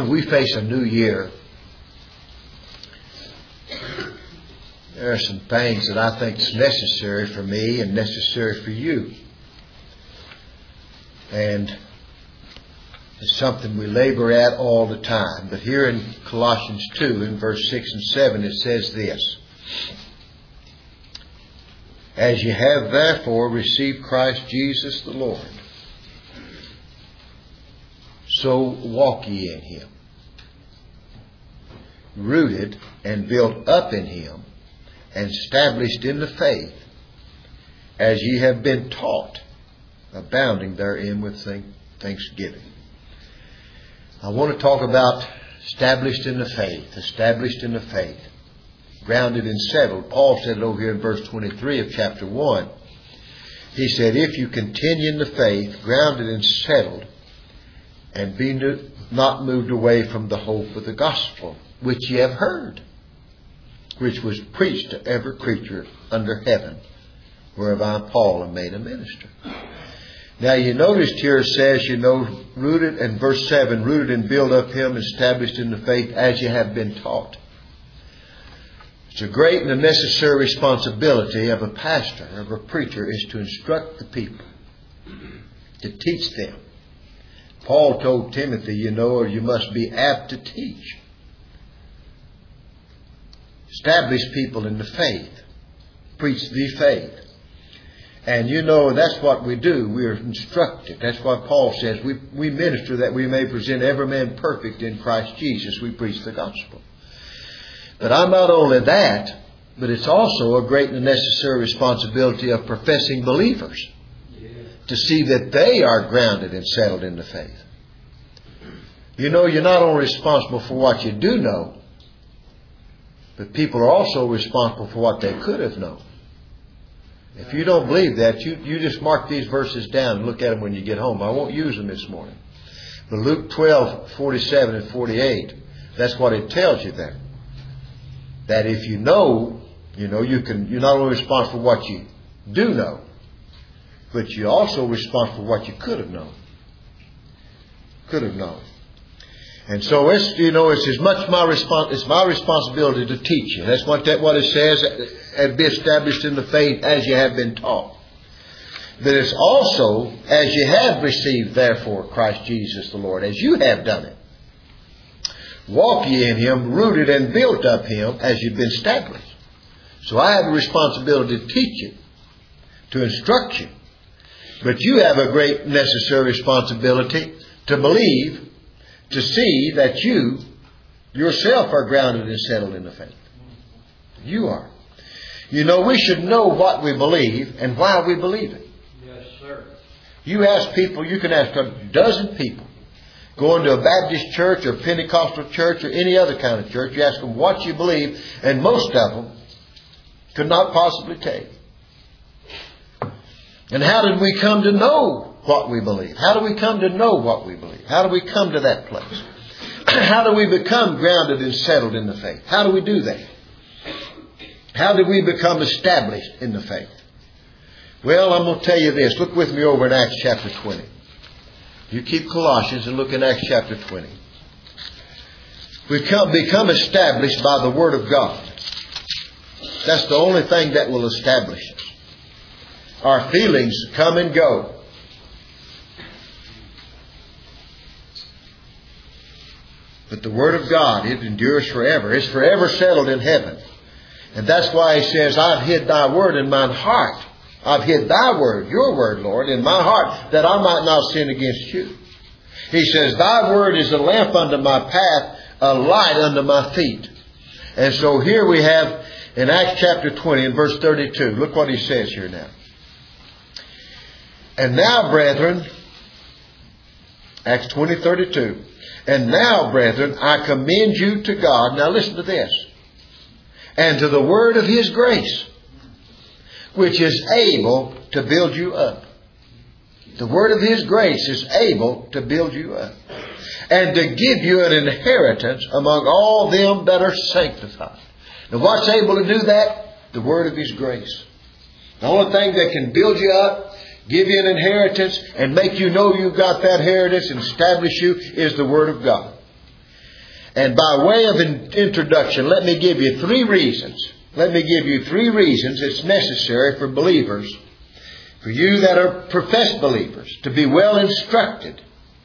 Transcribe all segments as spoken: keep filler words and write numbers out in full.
we face a new year, there are some things that I think is necessary for me and necessary for you. And it's something we labor at all the time. But here in Colossians two, in verse six and seven, it says this: As ye have therefore received Christ Jesus the Lord, so walk ye in Him, rooted and built up in Him, and established in the faith, as ye have been taught, abounding therein with thanksgiving. I want to talk about established in the faith, established in the faith, grounded and settled. Paul said it over here in verse twenty-three of chapter one. He said, if you continue in the faith, grounded and settled, and be not moved away from the hope of the gospel, which ye have heard, which was preached to every creature under heaven, whereof I, Paul, am made a minister. Now you noticed here it says, you know, rooted, in verse seven, rooted and built up Him, established in the faith, as you have been taught. It's a great and a necessary responsibility of a pastor, of a preacher, is to instruct the people, to teach them. Paul told Timothy, you know, or you must be apt to teach. Establish people in the faith. Preach the faith. And you know, that's what we do. We are instructed. That's what Paul says. We, we minister that we may present every man perfect in Christ Jesus. We preach the gospel. But I'm not only that, but it's also a great and necessary responsibility of professing believers to see that they are grounded and settled in the faith. You know, you're not only responsible for what you do know, but people are also responsible for what they could have known. If you don't believe that, you, you just mark these verses down and look at them when you get home. I won't use them this morning. But Luke twelve, forty-seven and forty-eight, that's what it tells you there. That if you know, you know, you can, you're not only responsible for what you do know, but you're also responsible for what you could have known. Could have known. And so it's, you know, it's as much my respons- it's my responsibility to teach you. That's what that what it says, and be established in the faith as you have been taught. But it's also as you have received therefore Christ Jesus the Lord, as you have done it. Walk ye in Him, rooted and built up Him, as you've been established. So I have a responsibility to teach you, to instruct you. But you have a great necessary responsibility to believe, to see that you yourself are grounded and settled in the faith. You are. You know, we should know what we believe and why we believe it. Yes, sir. You ask people, you can ask a dozen people, going to a Baptist church or Pentecostal church or any other kind of church, you ask them what you believe, and most of them could not possibly tell you. And how did we come to know what we believe? How do we come to know what we believe? How do we come to that place? How do we become grounded and settled in the faith? How do we do that? How do we become established in the faith? Well, I'm going to tell you this. Look with me over in Acts chapter twenty. You keep Colossians and look in Acts chapter twenty. We come, become established by the Word of God. That's the only thing that will establish us. Our feelings come and go. But the Word of God, it endures forever. It's forever settled in heaven. And that's why He says, I've hid Thy Word in mine heart. I've hid Thy Word, Your Word, Lord, in my heart, that I might not sin against You. He says, Thy Word is a lamp unto my path, a light unto my feet. And so here we have in Acts chapter twenty and verse thirty-two. Look what he says here now. And now, brethren, Acts twenty, thirty-two. And now, brethren, I commend you to God. Now listen to this. And to the word of His grace, which is able to build you up. The word of His grace is able to build you up. And to give you an inheritance among all them that are sanctified. Now what's able to do that? The word of His grace. The only thing that can build you up, give you an inheritance, and make you know you've got that inheritance and establish you is the Word of God. And by way of an introduction, let me give you three reasons. Let me give you three reasons it's necessary for believers, for you that are professed believers, to be well instructed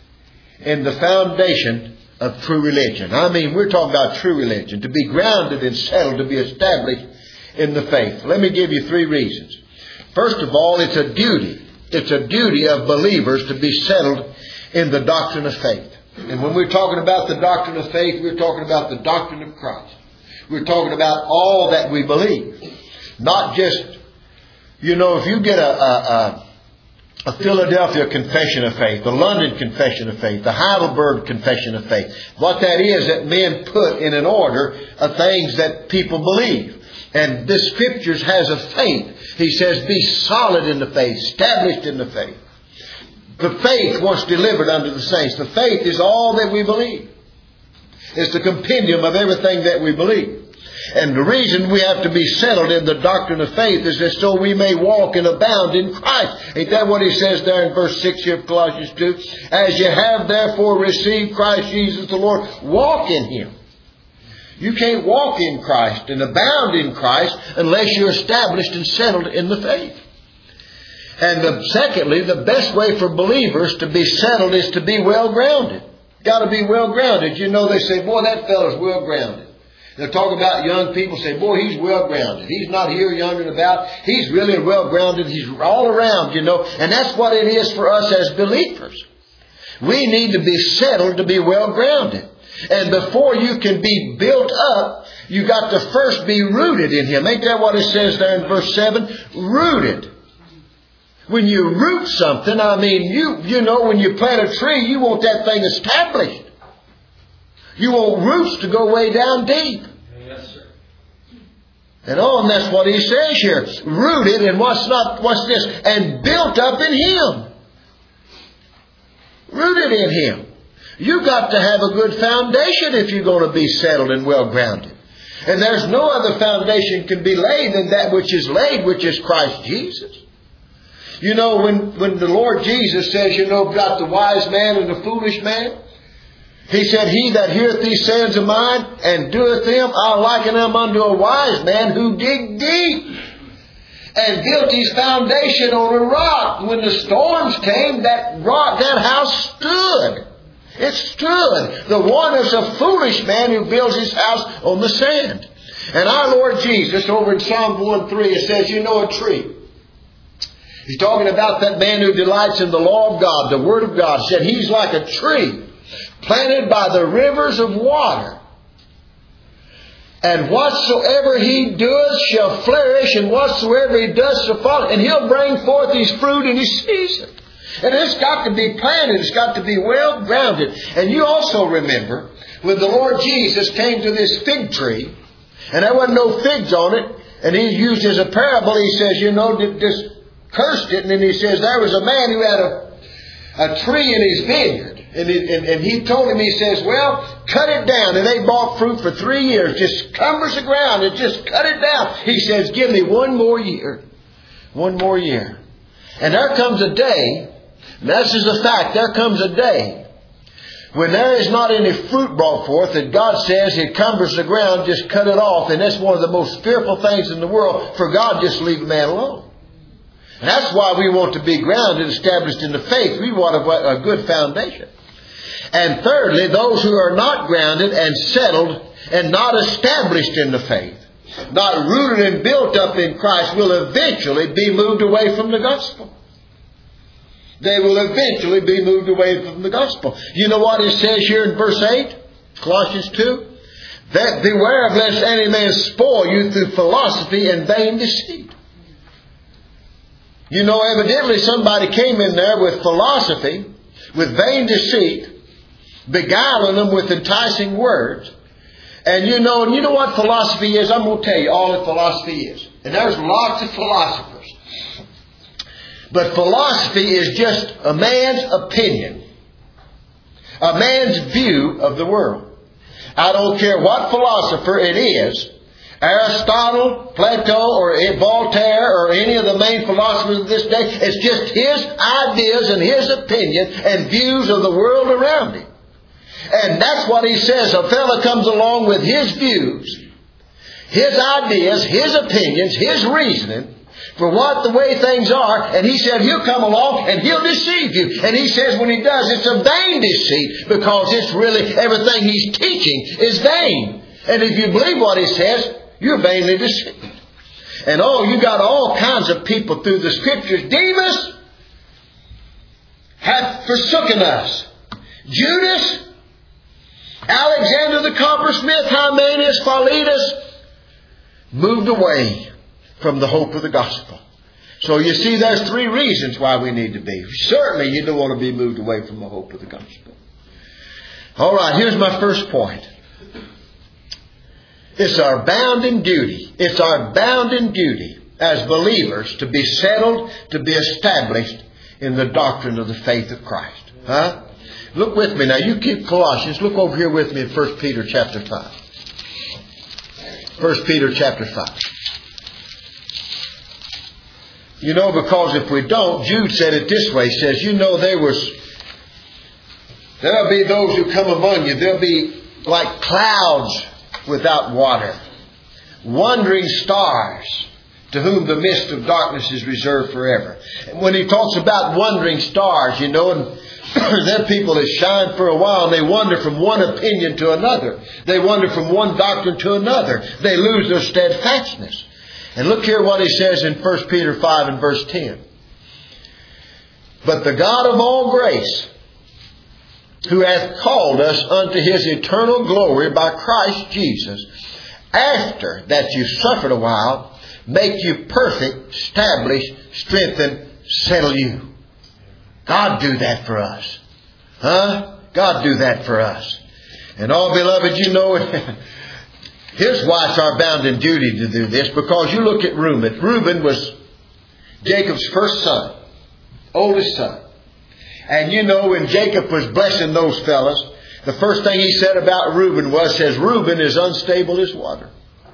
in the foundation of true religion. I mean, we're talking about true religion, to be grounded and settled, to be established in the faith. Let me give you three reasons. First of all, it's a duty. It's a duty of believers to be settled in the doctrine of faith. And when we're talking about the doctrine of faith, we're talking about the doctrine of Christ. We're talking about all that we believe. Not just, you know, if you get a, a, a A Philadelphia Confession of Faith, the London Confession of Faith, the Heidelberg Confession of Faith. What that is, that men put in an order of things that people believe. And this Scriptures has a faith. He says, be solid in the faith, established in the faith. The faith once delivered unto the saints. The faith is all that we believe. It's the compendium of everything that we believe. And the reason we have to be settled in the doctrine of faith is that so we may walk and abound in Christ. Ain't that what he says there in verse six here of Colossians two? As you have therefore received Christ Jesus the Lord, walk in Him. You can't walk in Christ and abound in Christ unless you're established and settled in the faith. And the, secondly, the best way for believers to be settled is to be well grounded. Got to be well grounded. You know, they say, boy, that fellow's well grounded. They'll talk about young people, say, boy, he's well-grounded. He's not here yondering about. He's really well-grounded. He's all around, you know. And that's what it is for us as believers. We need to be settled to be well-grounded. And before you can be built up, you got to first be rooted in Him. Ain't that what it says there in verse seven? Rooted. When you root something, I mean, you, you know, when you plant a tree, you want that thing established. You want roots to go way down deep. Yes, sir. And oh, and that's what he says here. Rooted in what's not, what's this? And built up in Him. Rooted in Him. You've got to have a good foundation if you're going to be settled and well grounded. And there's no other foundation can be laid than that which is laid, which is Christ Jesus. You know, when, when the Lord Jesus says, you know, about the wise man and the foolish man, He said, he that heareth these sayings of mine and doeth them, I'll liken them unto a wise man who digged deep and built his foundation on a rock. When the storms came, that rock, that house stood. It stood. The one is a foolish man who builds his house on the sand. And our Lord Jesus, over in Psalm one three, it says, you know a tree. He's talking about that man who delights in the law of God, the Word of God. He said, he's like a tree planted by the rivers of water. And whatsoever he doeth shall flourish, and whatsoever he does shall follow. And he'll bring forth his fruit in his season. And it's got to be planted. It's got to be well grounded. And you also remember when the Lord Jesus came to this fig tree, and there wasn't no figs on it, and he used as a parable, he says, you know, just cursed it. And then he says, there was a man who had a, a tree in his vineyard. And, it, and, and he told him, he says, well, cut it down. And they bought fruit for three years. Just cumbers the ground and just cut it down. He says, give me one more year. One more year. And there comes a day, and this is a fact, there comes a day when there is not any fruit brought forth that God says it cumbers the ground, just cut it off. And that's one of the most fearful things in the world, for God just leave a man alone. And that's why we want to be grounded, established in the faith. We want a, a good foundation. And thirdly, those who are not grounded and settled and not established in the faith, not rooted and built up in Christ, will eventually be moved away from the gospel. They will eventually be moved away from the gospel. You know what it says here in verse eight? Colossians two? That beware of lest any man spoil you through philosophy and vain deceit. You know, evidently somebody came in there with philosophy, with vain deceit, beguiling them with enticing words. And you know, and you know what philosophy is? I'm going to tell you all that philosophy is. And there's lots of philosophers. But philosophy is just a man's opinion. A man's view of the world. I don't care what philosopher it is. Aristotle, Plato, or Voltaire, or any of the main philosophers of this day. It's just his ideas and his opinion and views of the world around him. And that's what he says. A fella comes along with his views, his ideas, his opinions, his reasoning for what the way things are. And he said he'll come along and he'll deceive you. And he says when he does, it's a vain deceit, because it's really everything he's teaching is vain. And if you believe what he says, you're vainly deceived. And oh, you got all kinds of people through the Scriptures. Demas hath forsaken us. Judas, Alexander the coppersmith, Hymenaeus, Philetus, moved away from the hope of the gospel. So you see, there's three reasons why we need to be. Certainly you don't want to be moved away from the hope of the gospel. All right, here's my first point. It's our bounden duty. It's our bounden duty as believers to be settled, to be established in the doctrine of the faith of Christ. Huh? Look with me now. You keep Colossians. Look over here with me in First Peter chapter five. First Peter chapter five. You know, because if we don't, Jude said it this way. He says, you know, there was, there'll be those who come among you. There'll be like clouds without water, wandering stars, to whom the mist of darkness is reserved forever. And when he talks about wandering stars, you know, and they're people that shine for a while and they wander from one opinion to another. They wander from one doctrine to another. They lose their steadfastness. And look here what he says in First Peter five and verse ten. But the God of all grace, who hath called us unto His eternal glory by Christ Jesus, after that you suffered a while, make you perfect, establish, strengthen, settle you. God do that for us. Huh? God do that for us. And all beloved, you know, here's why it's our bounden duty to do this. Because you look at Reuben. Reuben was Jacob's first son, oldest son. And you know, when Jacob was blessing those fellas, the first thing he said about Reuben was, says, Reuben is unstable as water.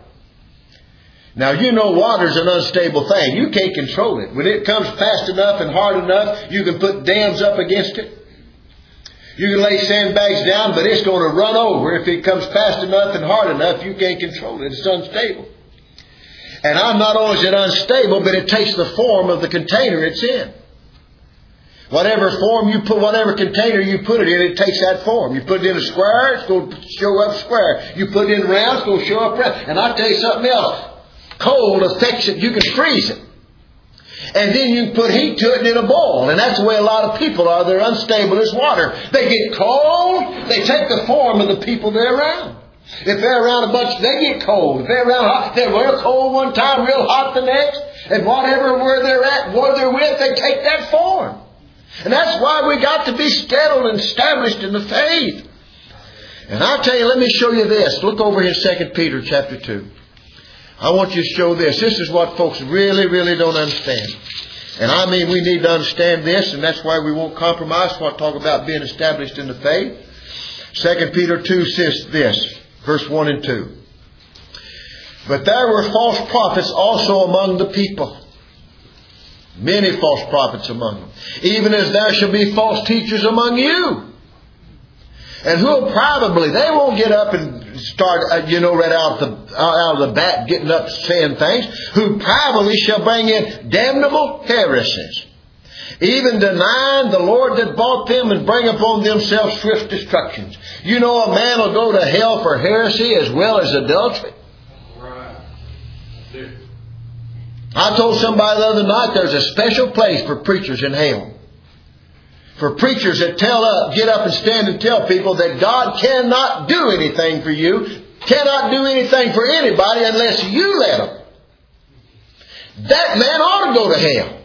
Now, you know water's an unstable thing. You can't control it. When it comes fast enough and hard enough, you can put dams up against it. You can lay sandbags down, but it's going to run over. If it comes fast enough and hard enough, you can't control it. It's unstable. And not only is it unstable, but it takes the form of the container it's in. Whatever form you put, whatever container you put it in, it takes that form. You put it in a square, it's going to show up square. You put it in round, it's going to show up round. And I'll tell you something else. Cold affects it. You can freeze it. And then you can put heat to it and it'll boil. And that's the way a lot of people are. They're unstable as water. They get cold. They take the form of the people they're around. If they're around a bunch, they get cold. If they're around hot, they're real cold one time, real hot the next. And whatever where they're at, where they're with, they take that form. And that's why we got to be settled and established in the faith. And I'll tell you, let me show you this. Look over here in Second Peter chapter two. I want you to show this. This is what folks really, really don't understand. And I mean, we need to understand this, and that's why we won't compromise when I talk about being established in the faith. Second Peter two says this, verse one and two. But there were false prophets also among the people. Many false prophets among them. Even as there shall be false teachers among you. And who'll probably, they won't get up and start, uh, you know, right out the out of the bat, getting up saying things. Who probably shall bring in damnable heresies, even denying the Lord that bought them, and bring upon themselves swift destructions. You know, a man will go to hell for heresy as well as adultery. Right. I told somebody the other night there's a special place for preachers in hell. For preachers that tell up, get up and stand and tell people that God cannot do anything for you, cannot do anything for anybody unless you let him. That man ought to go to hell.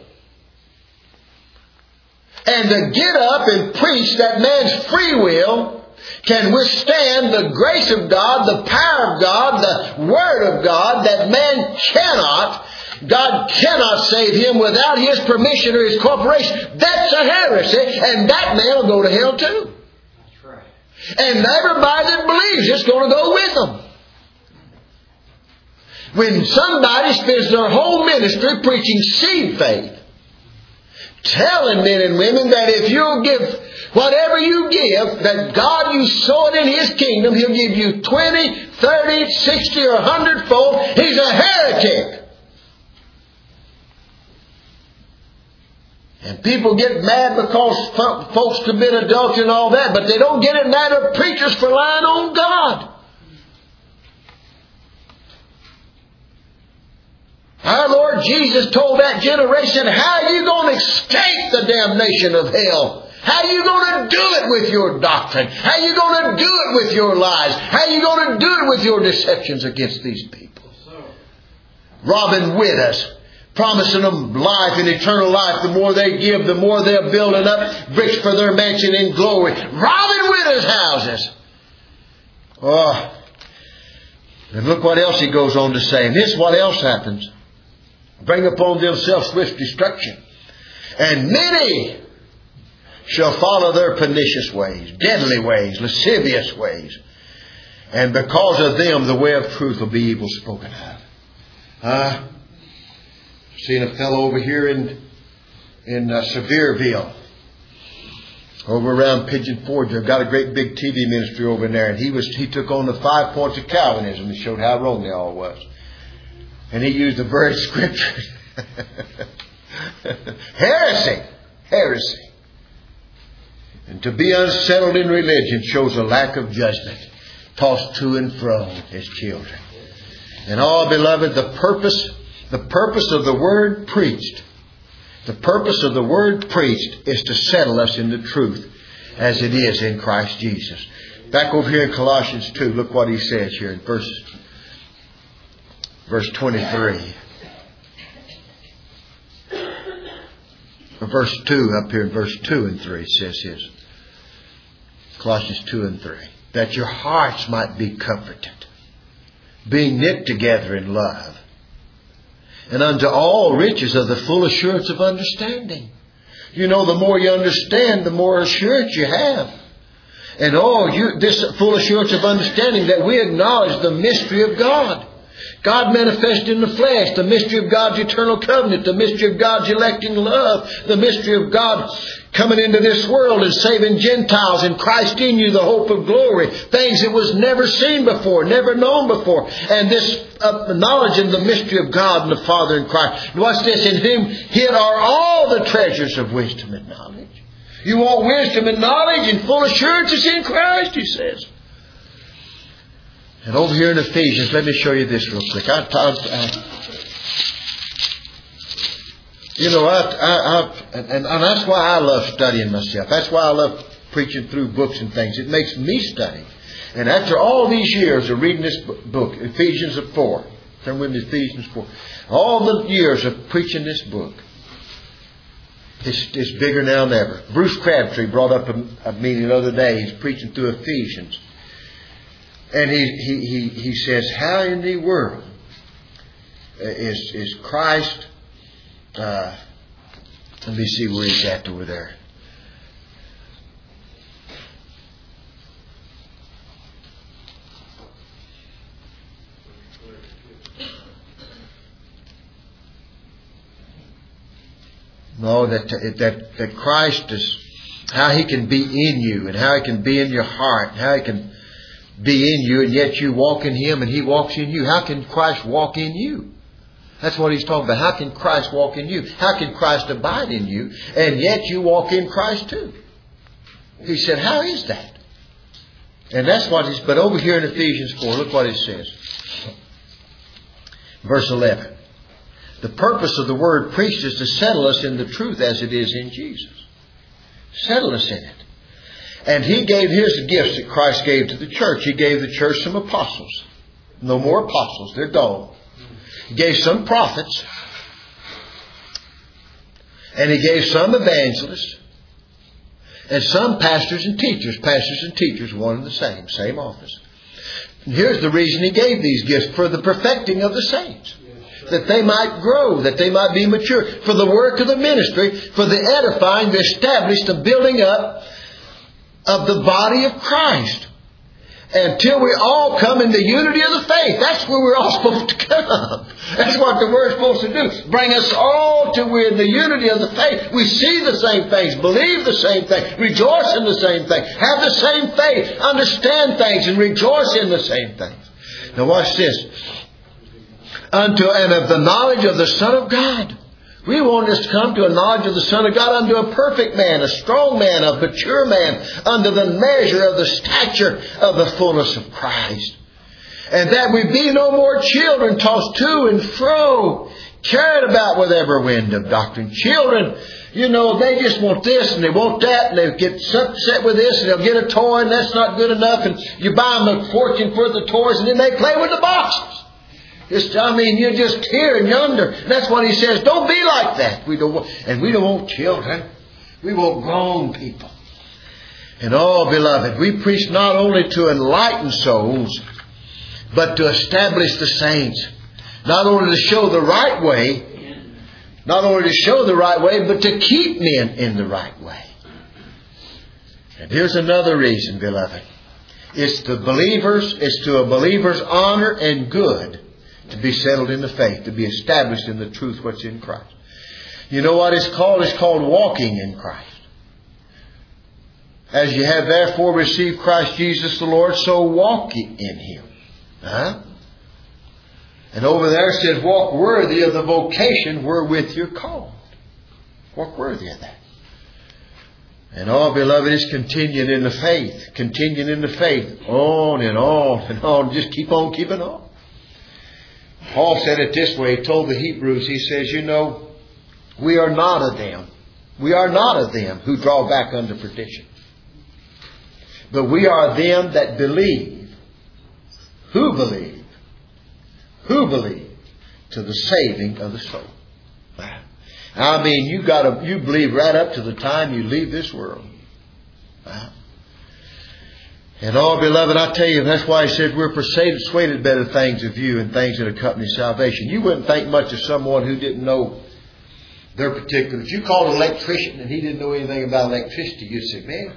And to get up and preach that man's free will can withstand the grace of God, the power of God, the Word of God, that man cannot, God cannot save him without his permission or his cooperation. That's a heresy, and that man will go to hell too. That's right. And everybody that believes it's going to go with them. When somebody spends their whole ministry preaching seed faith, telling men and women that if you'll give whatever you give, that God, you sow it in His kingdom, He'll give you twenty, thirty, sixty, or a hundredfold. He's a heretic. And people get mad because folks commit adultery and all that, but they don't get it mad at preachers for lying on God. Our Lord Jesus told that generation, how are you going to escape the damnation of hell? How are you going to do it with your doctrine? How are you going to do it with your lies? How are you going to do it with your deceptions against these people? Robbing widows, promising them life and eternal life. The more they give, the more they're building up bricks for their mansion in glory. Robbing widows' houses. Oh. And look what else he goes on to say. And this is what else happens. Bring upon themselves swift destruction. And many shall follow their pernicious ways, deadly ways, lascivious ways. And because of them, the way of truth will be evil spoken of. Uh, seen a fellow over here in in uh, Sevierville, over around Pigeon Forge. They've got a great big T V ministry over there, and he was he took on the five points of Calvinism and showed how wrong they all was. And he used the very scripture. Heresy. Heresy. And to be unsettled in religion shows a lack of judgment. Tossed to and fro as children. And all, beloved, the purpose, the purpose of the word preached, the purpose of the word preached is to settle us in the truth as it is in Christ Jesus. Back over here in Colossians two, look what he says here in verse Verse twenty-three. Verse two, up here in verse two and three, it says his. Colossians two and three. That your hearts might be comforted, being knit together in love, and unto all riches of the full assurance of understanding. You know, the more you understand, the more assurance you have. And all you, this full assurance of understanding that we acknowledge the mystery of God. God manifested in the flesh, the mystery of God's eternal covenant, the mystery of God's electing love, the mystery of God coming into this world and saving Gentiles, and Christ in you, the hope of glory. Things that was never seen before, never known before. And this uh, knowledge of the mystery of God and the Father in Christ. And what's this? In Him hid are all the treasures of wisdom and knowledge. You want wisdom and knowledge and full assurance is in Christ, he says. And over here in Ephesians, let me show you this real quick. I, I, I, you know, I, I, I, and, and that's why I love studying myself. That's why I love preaching through books and things. It makes me study. And after all these years of reading this book, Ephesians four, turn with me to Ephesians four. All the years of preaching this book, it's, it's bigger now than ever. Bruce Crabtree brought up a, a meeting the other day. He's preaching through Ephesians. And he, he, he, he says, how in the world is, is Christ, uh, let me see where he's at over there. No, that, that, that Christ is, how He can be in you and how He can be in your heart and how He can be in you, and yet you walk in Him and He walks in you. How can Christ walk in you? That's what he's talking about. How can Christ walk in you? How can Christ abide in you, and yet you walk in Christ too? He said, how is that? And that's what he's, but over here in Ephesians four, look what it says. Verse eleven. The purpose of the word preached is to settle us in the truth as it is in Jesus. Settle us in it. And He gave His gifts that Christ gave to the church. He gave the church some apostles. No more apostles. They're gone. He gave some prophets. And He gave some evangelists. And some pastors and teachers. Pastors and teachers, one and the same. Same office. And here's the reason He gave these gifts. For the perfecting of the saints. That they might grow. That they might be mature. For the work of the ministry. For the edifying, the established, the building up of the body of Christ. Until we all come in the unity of the faith. That's where we're all supposed to come. That's what the Word's supposed to do. Bring us all to we're in the unity of the faith. We see the same things, believe the same thing, rejoice in the same thing, have the same faith, understand things, and rejoice in the same things. Now watch this. Unto and of the knowledge of the Son of God. We want us to come to a knowledge of the Son of God, unto a perfect man, a strong man, a mature man, under the measure of the stature of the fullness of Christ. And that we be no more children, tossed to and fro, carried about with every wind of doctrine. Children, you know, they just want this and they want that, and they get upset with this, and they'll get a toy, and that's not good enough, and you buy them a fortune for the toys, and then they play with the boxes. Just, I mean, you're just here and yonder. That's what he says. Don't be like that. We don't want, and we don't want children. We want grown people. And oh, beloved, we preach not only to enlighten souls, but to establish the saints. Not only to show the right way, not only to show the right way, but to keep men in the right way. And here's another reason, beloved. It's the believers, it's to a believer's honor and good to be settled in the faith, to be established in the truth what's in Christ. You know what it's called? It's called walking in Christ. As you have therefore received Christ Jesus the Lord, so walk ye in Him. Huh? And over there it says, walk worthy of the vocation wherewith you're called. Walk worthy of that. And all, beloved, is continuing in the faith. Continuing in the faith. On and on and on. Just keep on keeping on. Paul said it this way. He told the Hebrews, he says, you know, we are not of them. We are not of them who draw back unto perdition. But we are them that believe. Who believe? Who believe? To the saving of the soul. I mean, you got to, you believe right up to the time you leave this world. And all, beloved, I tell you, that's why he said we're persuaded better things of you and things that accompany salvation. You wouldn't think much of someone who didn't know their particulars. If you called an electrician and he didn't know anything about electricity, you'd say, man,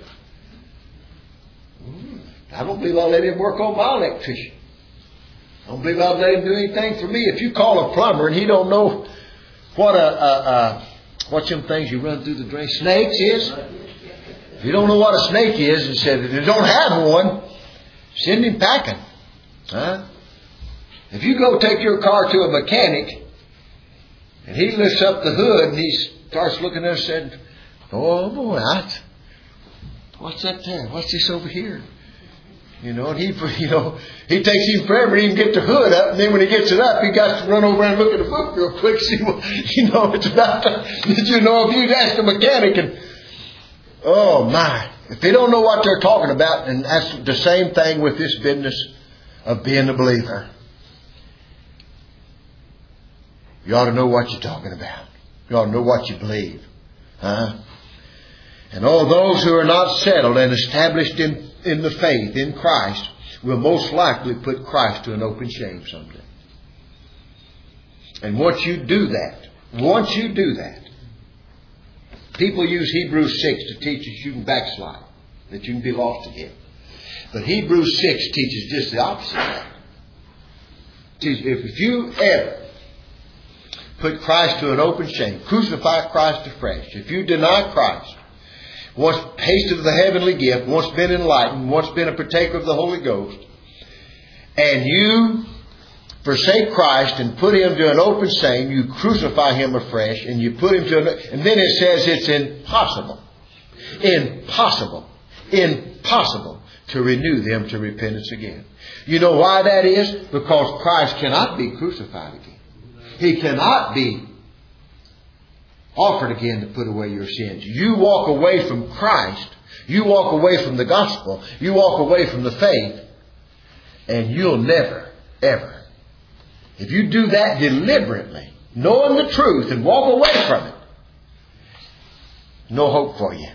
I don't believe I'll let him work on my electrician. I don't believe I'll let him do anything for me. If you call a plumber and he don't know what a, a, a what's them things you run through the drain? Snakes is? If you don't know what a snake is, and said, if you don't have one, send him packing. Huh? If you go take your car to a mechanic, and he lifts up the hood, and he starts looking there and said, oh boy, I, what's that there? What's this over here? You know, and he, you know, he takes him forever to even get the hood up, and then when he gets it up, he got to run over and look at the book real quick, see what, you know, it's about time. Did you know if you'd ask the mechanic and, oh my, if they don't know what they're talking about, and that's the same thing with this business of being a believer. You ought to know what you're talking about. You ought to know what you believe. Huh? And all those who are not settled and established in, in the faith in Christ will most likely put Christ to an open shame someday. And once you do that, once you do that, people use Hebrews six to teach us you can backslide, that you can be lost again. But Hebrews six teaches just the opposite of that. If you ever put Christ to an open shame, crucify Christ afresh, if you deny Christ, once tasted of the heavenly gift, once been enlightened, once been a partaker of the Holy Ghost, and you forsake Christ and put Him to an open shame, you crucify Him afresh, and you put Him to an... And then it says it's impossible, impossible, impossible to renew them to repentance again. You know why that is? Because Christ cannot be crucified again. He cannot be offered again to put away your sins. You walk away from Christ, you walk away from the gospel, you walk away from the faith, and you'll never, ever, if you do that deliberately, knowing the truth and walk away from it, no hope for you.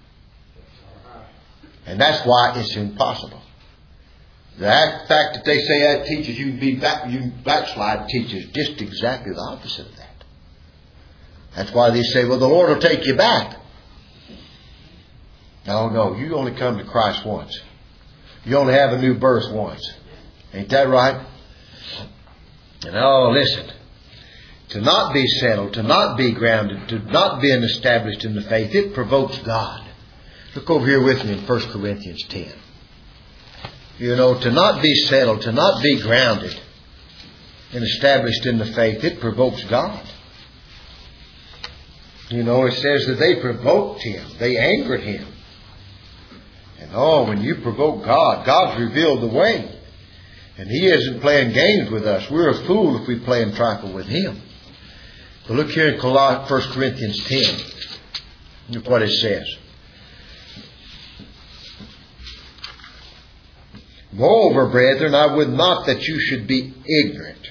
And that's why it's impossible. The fact that they say that teaches you to be back, you backslide teaches just exactly the opposite of that. That's why they say, well, the Lord will take you back. No, no, you only come to Christ once. You only have a new birth once. Ain't that right? And oh, listen. To not be settled, to not be grounded, to not be established in the faith, it provokes God. Look over here with me in First Corinthians ten. You know, to not be settled, to not be grounded and established in the faith, it provokes God. You know, it says that they provoked Him. They angered Him. And oh, when you provoke God, God's revealed the way. And He isn't playing games with us. We're a fool if we play and trifle with Him. But look here in First Corinthians ten. Look what it says. Moreover, brethren, I would not that you should be ignorant.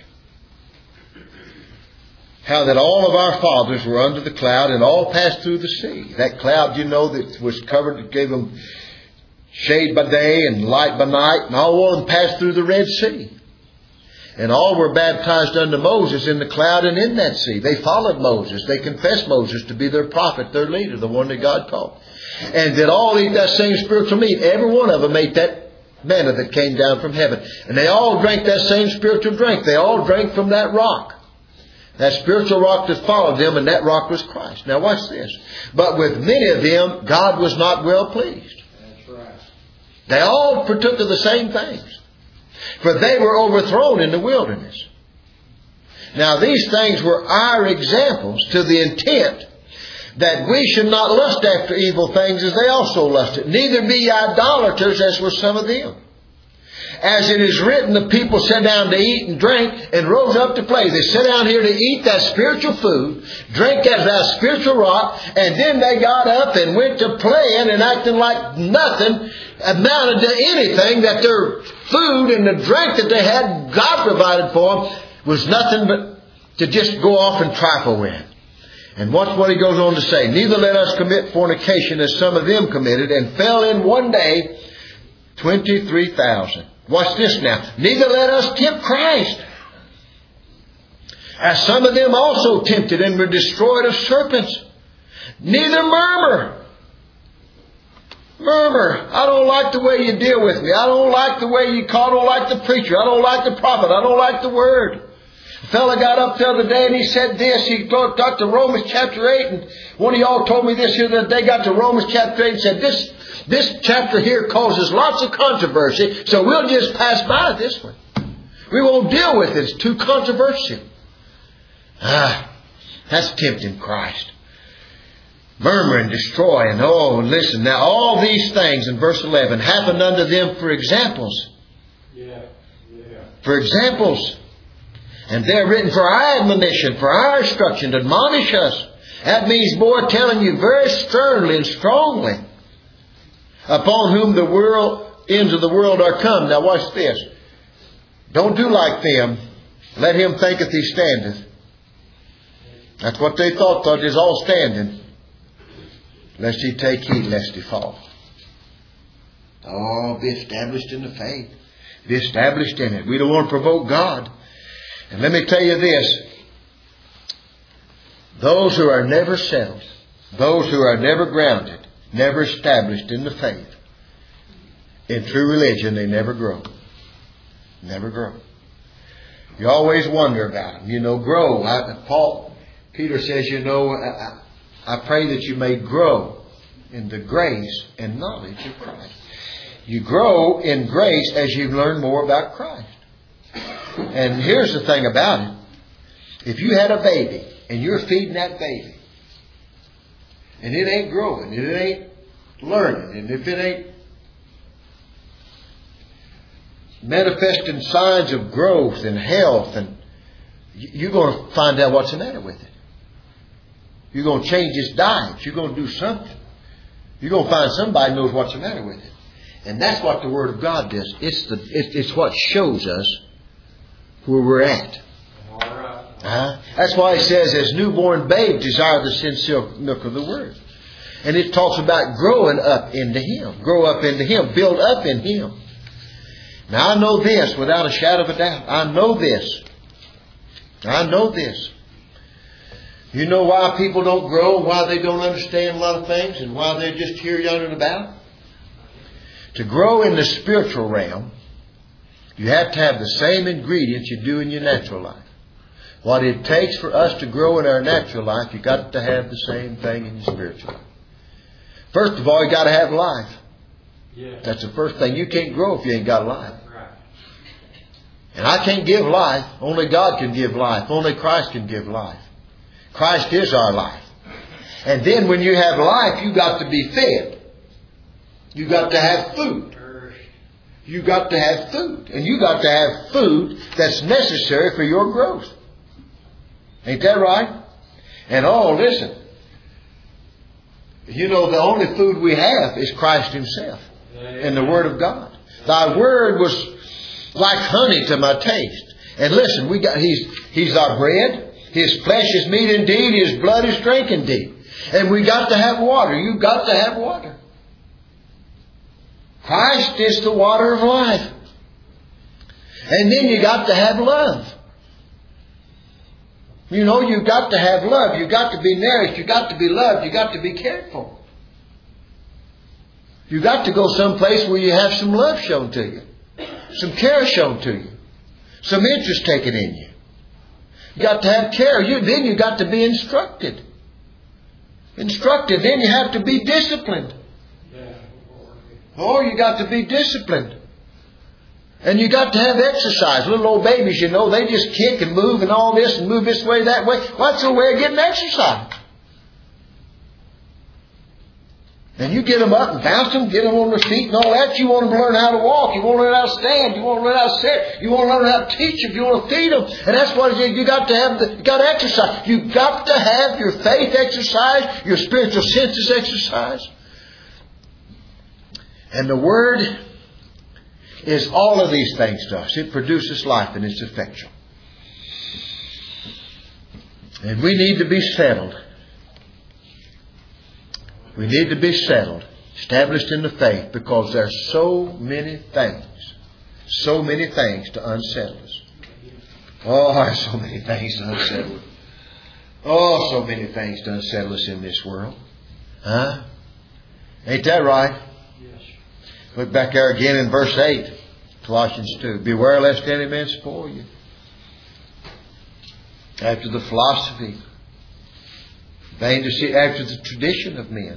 How that all of our fathers were under the cloud and all passed through the sea. That cloud, you know, that was covered, that gave them shade by day and light by night. And all of them passed through the Red Sea. And all were baptized unto Moses in the cloud and in that sea. They followed Moses. They confessed Moses to be their prophet, their leader, the one that God called. And did all eat that same spiritual meat. Every one of them ate that manna that came down from heaven. And they all drank that same spiritual drink. They all drank from that rock. That spiritual rock that followed them, and that rock was Christ. Now watch this. But with many of them, God was not well pleased. That's right. They all partook of the same things. For they were overthrown in the wilderness. Now these things were our examples to the intent that we should not lust after evil things as they also lusted. Neither be ye idolaters as were some of them. As it is written, the people sat down to eat and drink and rose up to play. They sat down here to eat that spiritual food, drink as that spiritual rock, and then they got up and went to playing and acting like nothing amounted to anything, that their food and the drink that they had, God provided for them, was nothing but to just go off and trifle with. And watch what he goes on to say. Neither let us commit fornication as some of them committed, and fell in one day twenty-three thousand. Watch this now. Neither let us tempt Christ, as some of them also tempted and were destroyed of serpents. Neither murmur. Murmur. I don't like the way you deal with me. I don't like the way you call. I don't like the preacher. I don't like the prophet. I don't like the word. A fella got up the other day and he said this. He got to Romans chapter eight, and one of y'all told me this here that they got to Romans chapter eight and said this this chapter here causes lots of controversy, so we'll just pass by this one. We won't deal with it. It's too controversial. Ah, that's tempting Christ. Murmur and destroy. And oh, listen. Now all these things in verse eleven happened unto them for examples. Yeah. Yeah. For examples. And they're written for our admonition, for our instruction, to admonish us. That means, boy, telling you very sternly and strongly, upon whom the world, ends of the world are come. Now watch this. Don't do like them. Let him thinketh he standeth. That's what they thought, thought is all standing. Lest he take heed, lest he fall. Oh, be established in the faith. Be established in it. We don't want to provoke God. And let me tell you this. Those who are never settled, those who are never grounded, never established in the faith, in true religion, they never grow. Never grow. You always wonder about them. You know, grow. I, Paul, Peter says, you know, I, I pray that you may grow in the grace and knowledge of Christ. You grow in grace as you learn more about Christ. And here's the thing about it. If you had a baby and you're feeding that baby and it ain't growing and it ain't learning, and if it ain't manifesting signs of growth and health, and you're going to find out what's the matter with it. You're going to change its diet. You're going to do something. You're going to find somebody who knows what's the matter with it. And that's what the Word of God does. It's the it's, it's what shows us where we're at. All right. Uh-huh. That's why it says, as newborn babes desire the sincere milk of the Word. And it talks about growing up into Him. Grow up into Him. Build up in Him. Now I know this without a shadow of a doubt. I know this. I know this. You know why people don't grow, why they don't understand a lot of things, and why they're just here young and about? To grow in the spiritual realm, you have to have the same ingredients you do in your natural life. What it takes for us to grow in our natural life, you got to have the same thing in your spiritual life. First of all, you got to have life. Yeah. That's the first thing. You can't grow if you ain't got life. Right. And I can't give life. Only God can give life. Only Christ can give life. Christ is our life. And then when you have life, you got to be fed. You got to have food. You got to have food. And you got to have food that's necessary for your growth. Ain't that right? And oh, listen. You know, the only food we have is Christ Himself and the Word of God. Thy Word was like honey to my taste. And listen, we got He's He's our bread. His flesh is meat indeed. His blood is drink indeed. And we got to have water. You got to have water. Christ is the water of life. And then you got to have love. You know, you got to have love. You got to be nourished. You got to be loved. You got to be cared for. You got to go someplace where you have some love shown to you. Some care shown to you. Some interest taken in you. You got to have care. You, then you got to be instructed. Instructed. Then you have to be disciplined. Oh, you got to be disciplined. And you got to have exercise. Little old babies, you know, they just kick and move and all this and move this way, that way. What's the way of getting exercise? And you get them up and bounce them, get them on their feet and all that. You want them to learn how to walk. You want to learn how to stand. You want to learn how to sit. You want to learn how to teach them. You want to feed them. And that's what it is. You got to have the, you got to exercise. You got to have your faith exercise, your spiritual senses exercise. And the Word is all of these things to us. It produces life and it's effectual. And we need to be settled. We need to be settled, established in the faith, because there are so many things, so many things to unsettle us. Oh, there are so many things to unsettle us. Oh, so many things to unsettle us in this world. Huh? Ain't that right? Look back there again in verse eight, Colossians two. Beware lest any man spoil you after the philosophy, vain to see after the tradition of men,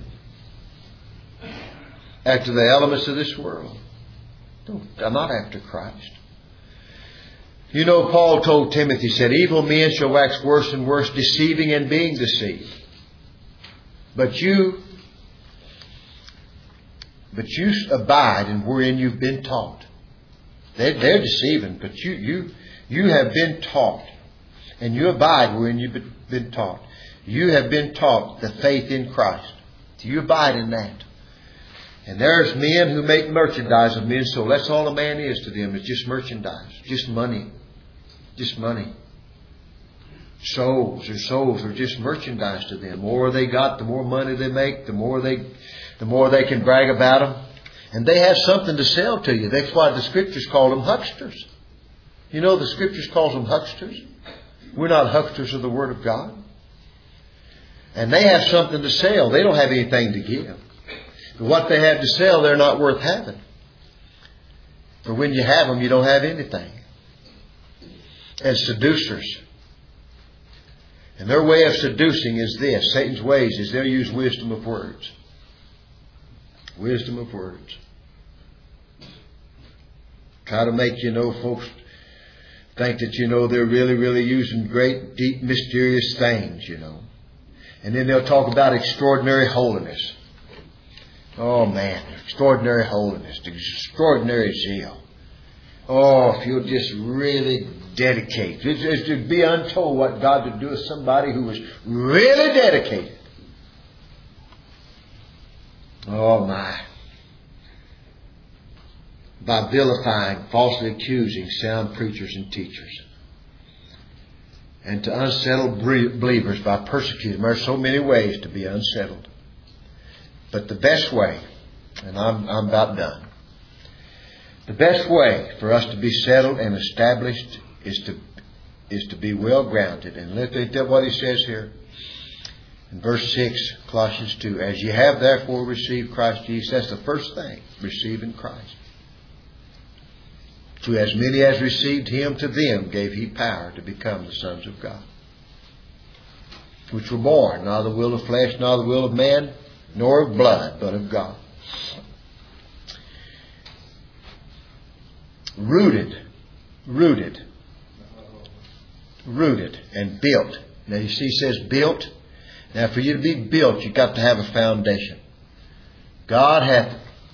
after the elements of this world. No, I'm not after Christ. You know, Paul told Timothy, said, evil men shall wax worse and worse, deceiving and being deceived. But you But you abide in wherein you've been taught. They're, they're deceiving, but you, you, you have been taught. And you abide wherein you've been taught. You have been taught the faith in Christ. You abide in that. And there's men who make merchandise of men's soul. That's all a man is to them. It's just merchandise. Just money. Just money. Souls. Their souls are just merchandise to them. The more they got, the more money they make, the more they... The more they can brag about them. And they have something to sell to you. That's why the Scriptures call them hucksters. You know, the Scriptures calls them hucksters. We're not hucksters of the Word of God. And they have something to sell. They don't have anything to give. But what they have to sell, they're not worth having. For when you have them, you don't have anything. As seducers. And their way of seducing is this. Satan's ways is they'll use wisdom of words. Wisdom of words. Try to make, you know, folks think that, you know, they're really, really using great, deep, mysterious things, you know. And then they'll talk about extraordinary holiness. Oh, man. Extraordinary holiness. Extraordinary zeal. Oh, if you'll just really dedicate. It's, it's to be untold what God would do with somebody who was really dedicated. Oh my. By vilifying, falsely accusing sound preachers and teachers. And to unsettle believers by persecuting. There are so many ways to be unsettled. But the best way, and I'm, I'm about done. The best way for us to be settled and established is to is to be well grounded. And look at what he says here. In verse six, Colossians two, as ye have therefore received Christ Jesus, that's the first thing, receiving Christ. To as many as received Him, to them gave He power to become the sons of God, which were born, not of the will of flesh, not of the will of man, nor of blood, but of God. Rooted, rooted, rooted and built. Now you see it says built. Now for you to be built, you've got to have a foundation. God hath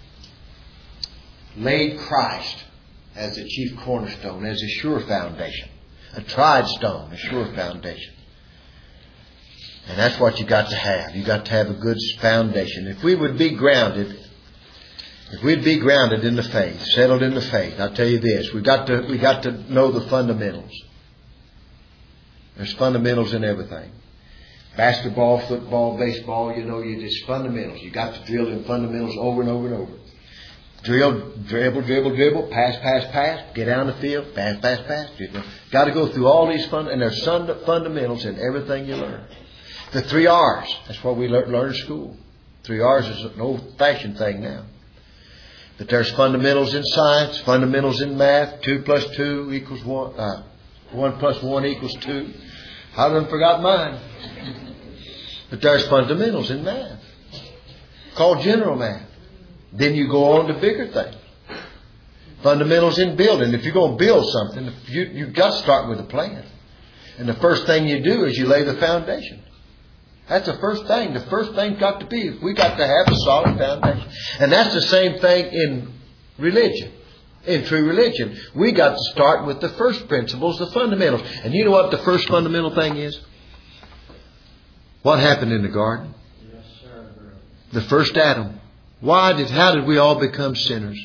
laid Christ as the chief cornerstone, as a sure foundation. A tried stone, a sure foundation. And that's what you got to have. You got to have a good foundation. If we would be grounded, if we'd be grounded in the faith, settled in the faith, I'll tell you this: we got to we got to know the fundamentals. There's fundamentals in everything. Basketball, football, baseball, you know, you just fundamentals. You got to drill in fundamentals over and over and over. Drill, dribble, dribble, dribble, pass, pass, pass, get down the field, pass, pass, pass. You know, got to go through all these fund, and there's fundamentals in everything you learn. The three R's. That's what we learn, learn in school. Three R's is an old-fashioned thing now. But there's fundamentals in science, fundamentals in math. Two plus two equals one. Uh, one plus one equals two. I done forgot mine. But there's fundamentals in math, called general math. Then you go on to bigger things. Fundamentals in building. If you're going to build something, you, you've got to start with a plan. And the first thing you do is you lay the foundation. That's the first thing. The first thing's got to be, we got to have a solid foundation. And that's the same thing in religion. In true religion. We got to start with the first principles, the fundamentals. And you know what the first fundamental thing is? What happened in the garden? Yes, sir. The first Adam. Why did, how did we all become sinners?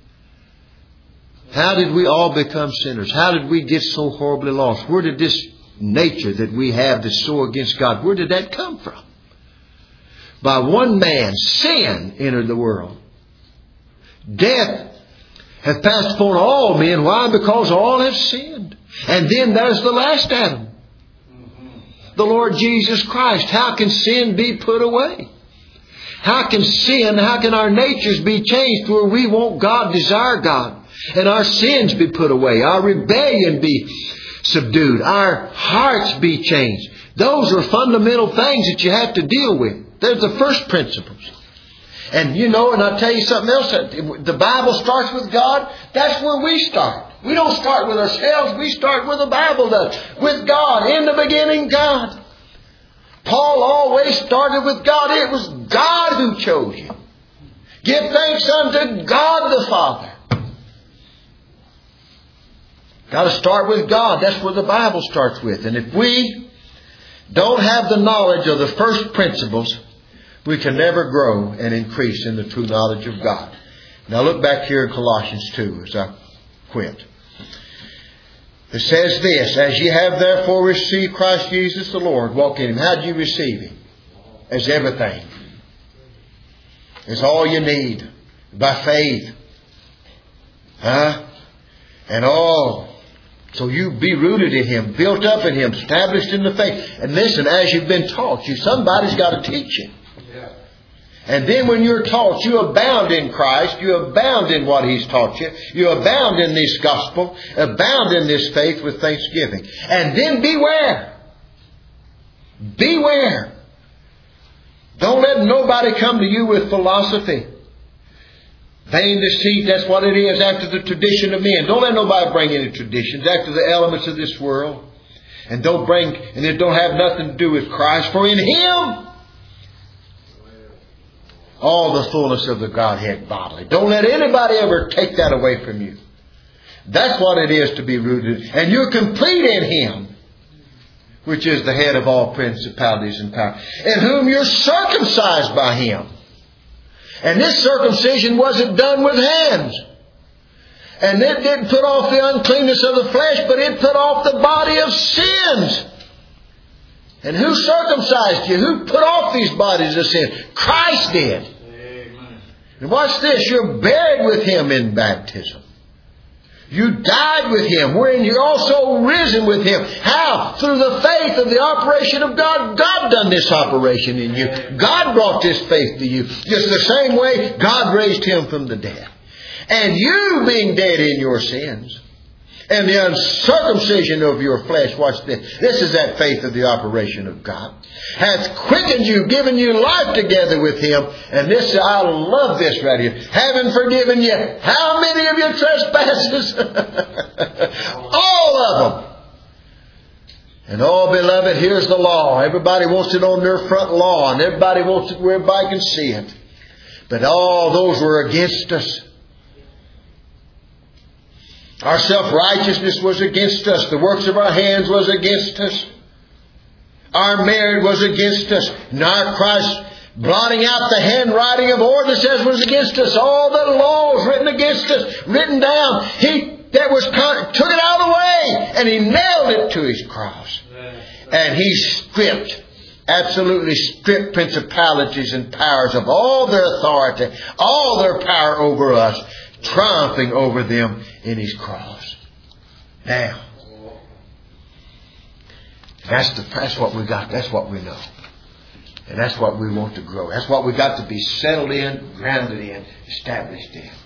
How did we all become sinners? How did we get so horribly lost? Where did this nature that we have that's so against God, where did that come from? By one man, sin entered the world. Death hath passed upon all men. Why? Because all have sinned. And then there's the last Adam. The Lord Jesus Christ. How can sin be put away? How can sin, how can our natures be changed where we want God, desire God, and our sins be put away, our rebellion be subdued, our hearts be changed? Those are fundamental things that you have to deal with. They're the first principles. And you know, and I'll tell you something else. The Bible starts with God. That's where we start. We don't start with ourselves. We start where the Bible does. With God. In the beginning, God. Paul always started with God. It was God who chose you. Give thanks unto God the Father. Got to start with God. That's where the Bible starts with. And if we don't have the knowledge of the first principles, we can never grow and increase in the true knowledge of God. Now look back here in Colossians two as I quit. It says this: as ye have therefore received Christ Jesus the Lord, walk in Him. How do you receive Him? As everything. It's all you need. By faith. Huh? And all. So you be rooted in Him, built up in Him, established in the faith. And listen, as you've been taught, you somebody's got to teach you. And then when you're taught, you abound in Christ. You abound in what He's taught you. You abound in this gospel. Abound in this faith with thanksgiving. And then beware. Beware. Don't let nobody come to you with philosophy. Vain deceit, that's what it is, after the tradition of men. Don't let nobody bring any traditions after the elements of this world. And don't bring, and it don't have nothing to do with Christ. For in Him, all the fullness of the Godhead bodily. Don't let anybody ever take that away from you. That's what it is to be rooted. And you're complete in Him, which is the head of all principalities and power, in whom you're circumcised by Him. And this circumcision wasn't done with hands. And it didn't put off the uncleanness of the flesh, but it put off the body of sins. And who circumcised you? Who put off these bodies of sin? Christ did. Amen. And watch this. You're buried with Him in baptism. You died with Him, wherein you're also risen with Him. How? Through the faith of the operation of God. God done this operation in you. God brought this faith to you. Just the same way God raised Him from the dead. And you being dead in your sins, and the uncircumcision of your flesh, watch this. This is that faith of the operation of God. Hath quickened you, given you life together with Him. And this, I love this right here. Having forgiven you, how many of your trespasses? All of them. And oh, beloved, here's the law. Everybody wants it on their front lawn. Everybody wants it where everybody can see it. But all those were against us. Our self-righteousness was against us. The works of our hands was against us. Our merit was against us. And our Christ blotting out the handwriting of ordinances was against us. All the laws written against us, written down. He that was took it out of the way, and He nailed it to His cross. And He stripped, absolutely stripped principalities and powers of all their authority, all their power over us, triumphing over them in His cross. Now, that's the that's what we got. That's what we know, and that's what we want to grow. That's what we got to be settled in, grounded in, established in.